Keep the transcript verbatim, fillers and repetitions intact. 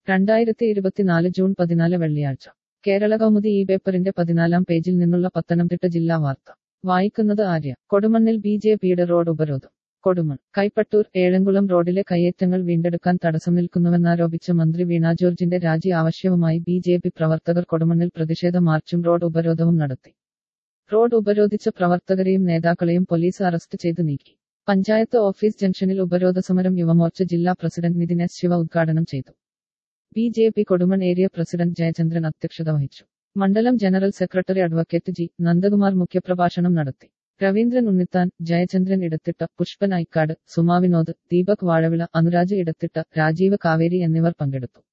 രണ്ടായിരത്തി ഇരുപത്തിനാല് ജൂൺ പതിനാല് വെള്ളിയാഴ്ച കേരള കൗമുദി ഈ പേപ്പറിന്റെ പതിനാലാം പേജിൽ നിന്നുള്ള പത്തനംതിട്ട ജില്ലാ വാർത്ത വായിക്കുന്നത് ആര്യ. കൊടുമണ്ണിൽ ബി ജെ പിയുടെ റോഡ് ഉപരോധം. കൊടുമൺ കൈപ്പട്ടൂർ ഏഴംകുളം റോഡിലെ കയ്യേറ്റങ്ങൾ വീണ്ടെടുക്കാൻ തടസ്സം നിൽക്കുന്നുവെന്നാരോപിച്ച് മന്ത്രി വീണ ജോർജിന്റെ രാജി ആവശ്യവുമായി ബി ജെ പി പ്രവർത്തകർ കൊടുമണ്ണിൽ പ്രതിഷേധ മാർച്ചും റോഡ് ഉപരോധവും നടത്തി. റോഡ് ഉപരോധിച്ച പ്രവർത്തകരെയും നേതാക്കളെയും പോലീസ് അറസ്റ്റ് ചെയ്ത് നീക്കി. പഞ്ചായത്ത് ഓഫീസ് ജംഗ്ഷനിൽ ഉപരോധ സമരം യുവമോർച്ച ജില്ലാ പ്രസിഡന്റ് നിതിൻ എസ് ശിവ ഉദ്ഘാടനം ചെയ്തു. B J P Kodumon area president Jayachandran അധ്യക്ഷത വഹിച്ചു. മണ്ഡലം general secretary advocate G Nandakumar മുഖ്യപ്രഭാഷണം നടത്തി. രവീന്ദ്രൻ ഉണ്ണിത്താൻ, ജയചന്ദ്രൻ ഇടത്തിട്ട, പുഷ്പൻ ഐക്കാട്, സുമാ വിനോദ്, ദീപക് വാഴവിള, അനുരാജ് ഇടത്തിട്ട, രാജീവ് കാവേരി എന്നിവർ പങ്കെടുത്തു.